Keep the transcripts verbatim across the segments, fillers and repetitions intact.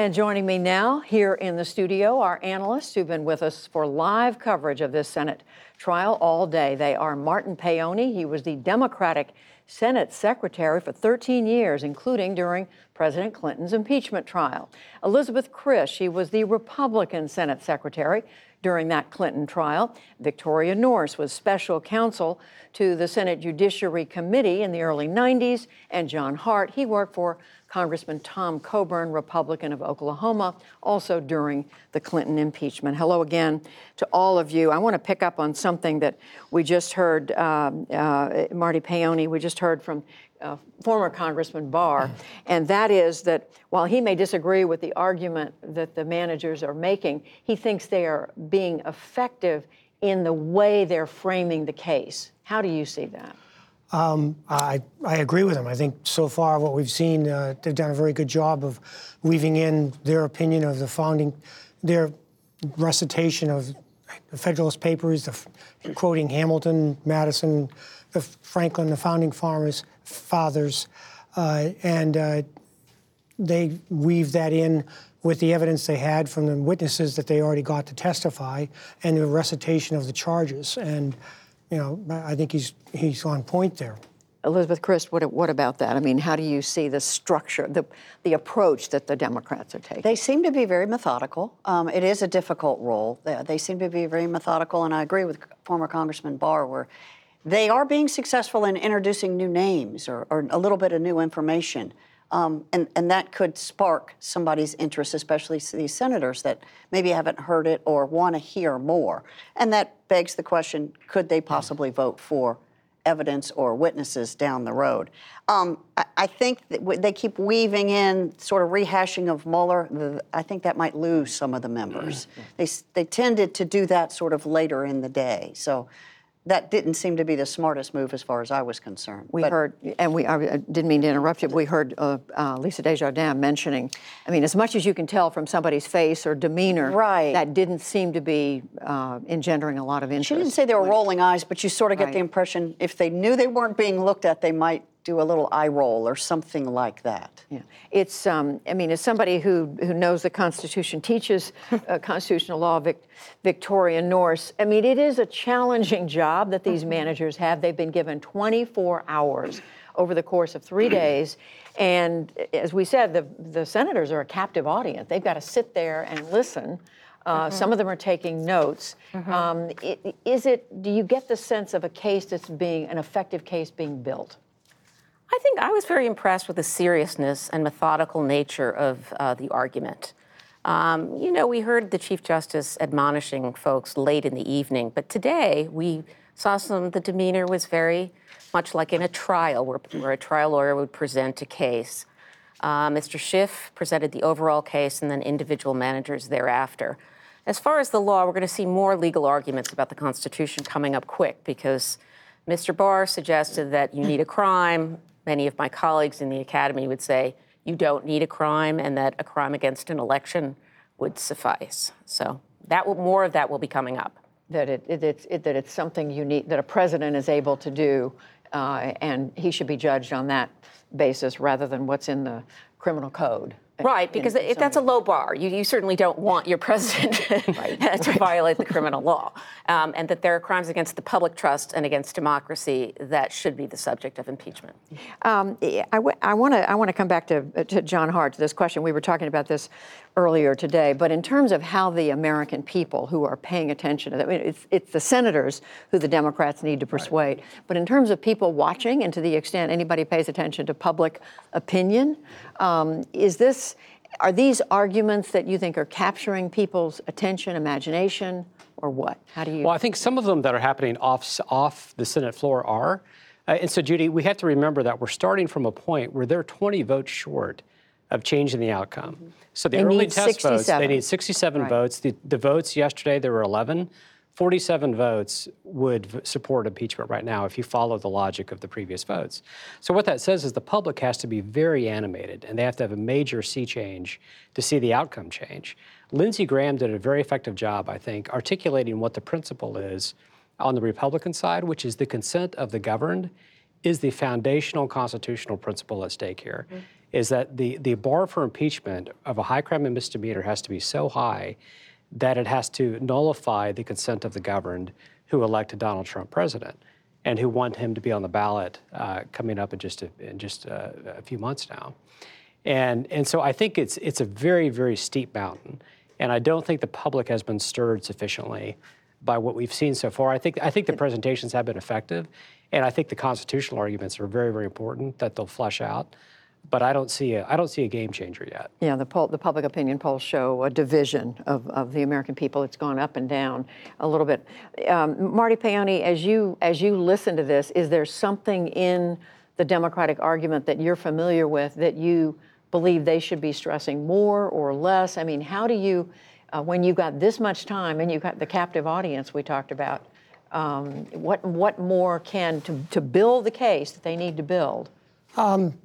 And joining me now here in the studio are analysts who've been with us for live coverage of this Senate trial all day. They are Martin Paoni. He was the Democratic Senate Secretary for thirteen years, including during President Clinton's impeachment trial. Elizabeth Crisp, she was the Republican Senate Secretary during that Clinton trial. Victoria Norris was special counsel to the Senate Judiciary Committee in the early nineties. And John Hart, he worked for Congressman Tom Coburn, Republican of Oklahoma, also during the Clinton impeachment. Hello again to all of you. I want to pick up on something that we just heard, uh, uh, Marty Paoni, we just heard from uh, former Congressman Barr, and that is that while he may disagree with the argument that the managers are making, he thinks they are being effective in the way they're framing the case. How do you see that? Um, I, I agree with him. I think so far what we've seen, uh, they've done a very good job of weaving in their opinion of the founding, their recitation of the Federalist Papers, the, quoting Hamilton, Madison, the Franklin, the founding farmers, fathers, uh, and uh, they weave that in with the evidence they had from the witnesses that they already got to testify and the recitation of the charges. And you know, I think he's he's on point there. Elizabeth Crisp, what, what about that? I mean, how do you see the structure, the the approach that the Democrats are taking? They seem to be very methodical. Um, it is a difficult role. They, they seem to be very methodical, and I agree with former Congressman Barr, where they are being successful in introducing new names or, or a little bit of new information. Um, and, and that could spark somebody's interest, especially these senators that maybe haven't heard it or want to hear more. And that begs the question, could they possibly vote for evidence or witnesses down the road? Um, I, I think that they keep weaving in sort of rehashing of Mueller. The, I think that might lose some of the members. They, they tended to do that sort of later in the day. So that didn't seem to be the smartest move as far as I was concerned. We but, heard, and we I didn't mean to interrupt you, but we heard uh, uh, Lisa Desjardins mentioning, I mean, as much as you can tell from somebody's face or demeanor, right. that didn't seem to be uh, engendering a lot of interest. She didn't say they were rolling eyes, but you sort of get right. the impression if they knew they weren't being looked at, they might do a little eye roll or something like that. Yeah, it's. Um, I mean, as somebody who who knows the Constitution, teaches uh, constitutional law, Vic, Victoria Norris. I mean, it is a challenging job that these managers have. They've been given twenty-four hours over the course of three days, and as we said, the the senators are a captive audience. They've got to sit there and listen. Uh, mm-hmm. Some of them are taking notes. Mm-hmm. Um, it, is it? Do you get the sense of a case that's being an effective case being built? I think I was very impressed with the seriousness and methodical nature of uh, the argument. Um, you know, we heard the Chief Justice admonishing folks late in the evening, but today we saw some, the demeanor was very much like in a trial where, where a trial lawyer would present a case. Uh, Mister Schiff presented the overall case and then individual managers thereafter. As far as the law, we're going to see more legal arguments about the Constitution coming up quick because Mister Barr suggested that you need a crime. Many of my colleagues in the academy would say you don't need a crime and that a crime against an election would suffice. So that will, more of that will be coming up. That it, it, it's, it that it's something unique that a president is able to do, uh, and he should be judged on that basis rather than what's in the criminal code. Right, because if that's a low bar. You, you certainly don't want your president right, to right. violate the criminal law, um, and that there are crimes against the public trust and against democracy that should be the subject of impeachment. Um, I want to I want to come back to, to John Hart, to this question. We were talking about this earlier today, but in terms of how the American people who are paying attention to that, I mean, it's, it's the senators who the Democrats need to persuade, right. but in terms of people watching and to the extent anybody pays attention to public opinion, um, is this, are these arguments that you think are capturing people's attention, imagination, or what? How do you? Well, I think some of them that are happening off, off the Senate floor are. Uh, and so, Judy, we have to remember that we're starting from a point where they're twenty votes short of changing the outcome. Mm-hmm. So the they early need test sixty-seven. votes, they need sixty-seven right. votes. The, the votes yesterday, there were eleven. forty-seven votes would v- support impeachment right now if you follow the logic of the previous votes. So what that says is the public has to be very animated, and they have to have a major sea change to see the outcome change. Lindsey Graham did a very effective job, I think, articulating what the principle is on the Republican side, which is the consent of the governed is the foundational constitutional principle at stake here. Mm-hmm. is that the, the bar for impeachment of a high crime and misdemeanor has to be so high that it has to nullify the consent of the governed who elected Donald Trump president and who want him to be on the ballot uh, coming up in just a, in just a, a few months now. And, and so I think it's, it's a very, very steep mountain. And I don't think the public has been stirred sufficiently by what we've seen so far. I think, I think the presentations have been effective. And I think the constitutional arguments are very, very important that they'll flesh out. But I don't see a, I don't see a game changer yet. Yeah, the poll, the public opinion polls show a division of, of the American people. It's gone up and down a little bit. Um, Marty Paoni, as you as you listen to this, is there something in the Democratic argument that you're familiar with that you believe they should be stressing more or less? I mean, how do you, uh, when you've got this much time and you've got the captive audience we talked about, um, what what more can to to build the case that they need to build? Um,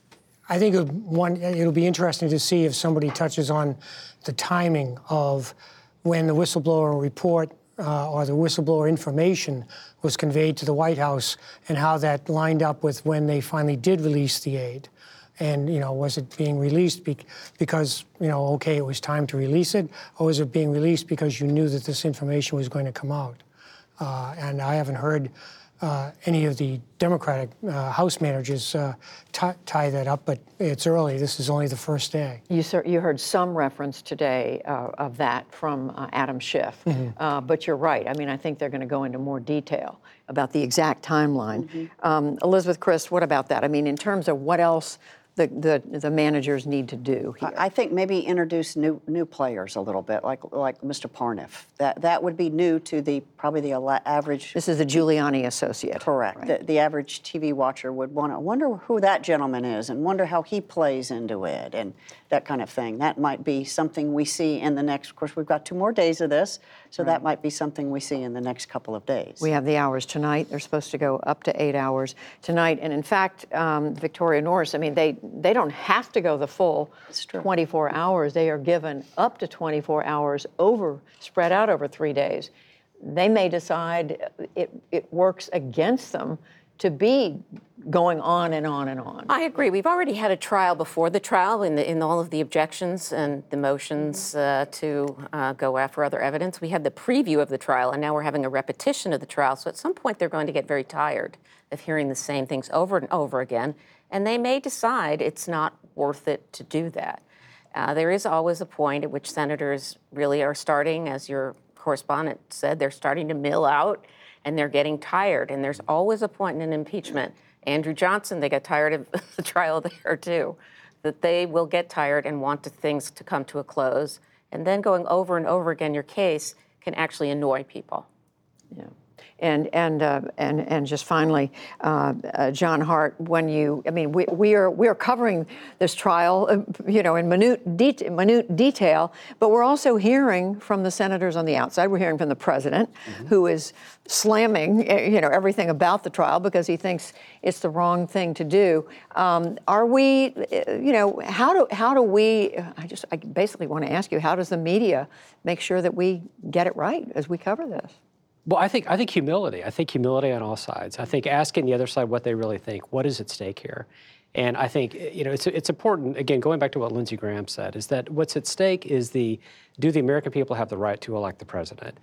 I think it, one, it'll be interesting to see if somebody touches on the timing of when the whistleblower report uh, or the whistleblower information was conveyed to the White House and how that lined up with when they finally did release the aid. And, you know, was it being released be- because, you know, okay, it was time to release it, or was it being released because you knew that this information was going to come out? Uh, and I haven't heard Uh, any of the Democratic uh, House managers uh, t- tie that up, but it's early. This is only the first day. You, sir, you heard some reference today uh, of that from uh, Adam Schiff, mm-hmm. uh, but you're right. I mean, I think they're going to go into more detail about the exact timeline. Mm-hmm. Um, Elizabeth Crist, what about that? I mean, in terms of what else the, the, the managers need to do here? I think maybe introduce new new players a little bit, like like Mister Parniff. That that would be new to the probably the average. This is the Giuliani associate. Correct. Right. The, the average T V watcher would want to wonder who that gentleman is and wonder how he plays into it and that kind of thing. That might be something we see in the next. Of course, we've got two more days of this, so right. that might be something we see in the next couple of days. We have the hours tonight. They're supposed to go up to eight hours tonight, and in fact, um, Victoria Norris. I mean, they. They don't have to go the full twenty-four hours. They are given up to twenty-four hours over, spread out over three days. They may decide it, it works against them to be going on and on and on. I agree. We've already had a trial before the trial in, the, in all of the objections and the motions uh, to uh, go after other evidence. We had the preview of the trial, and now we're having a repetition of the trial. So at some point, they're going to get very tired of hearing the same things over and over again. And they may decide it's not worth it to do that. Uh, there is always a point at which senators really are starting, as your correspondent said, they're starting to mill out and they're getting tired. And there's always a point in an impeachment. Andrew Johnson, they got tired of the trial there too, that they will get tired and want to, things to come to a close. And then going over and over again your case can actually annoy people. Yeah. And and uh, and and just finally, uh, uh, John Hart, when you, I mean, we we are we are covering this trial, uh, you know, in minute de- minute detail, but we're also hearing from the senators on the outside. We're hearing from the president, mm-hmm. who is slamming, you know, everything about the trial because he thinks it's the wrong thing to do. Um, are we, you know, how do how do we? I just I basically want to ask you, how does the media make sure that we get it right as we cover this? Well, I think I think humility. I think humility on all sides. I think asking the other side what they really think. What is at stake here? And I think, you know, it's it's important. Again, going back to what Lindsey Graham said, is that what's at stake is the do the American people have the right to elect the president?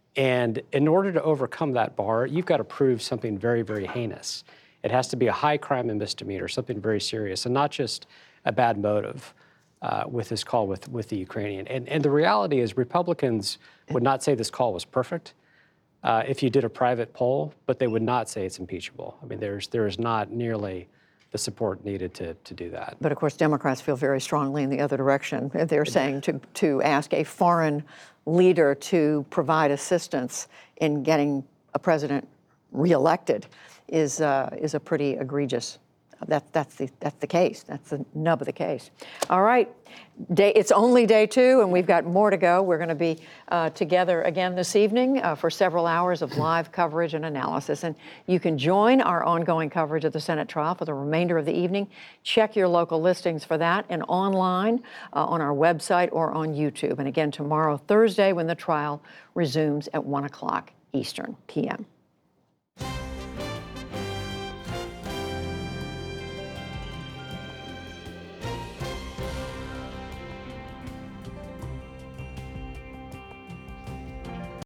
And in order to overcome that bar, you've got to prove something very, very heinous. It has to be a high crime and misdemeanor, something very serious, and not just a bad motive uh, with this call with with the Ukrainian. And and the reality is, Republicans would not say this call was perfect. Uh, if you did a private poll, but they would not say it's impeachable. I mean, there's there is not nearly the support needed to to do that. But of course, Democrats feel very strongly in the other direction. They're saying to to ask a foreign leader to provide assistance in getting a president reelected is uh, is a pretty egregious. That, that's the that's the case. That's the nub of the case. All right, day, it's only day two, and we've got more to go. We're going to be uh, together again this evening uh, for several hours of live coverage and analysis. And you can join our ongoing coverage of the Senate trial for the remainder of the evening. Check your local listings for that and online uh, on our website or on YouTube. And again, tomorrow, Thursday, when the trial resumes at one o'clock Eastern P M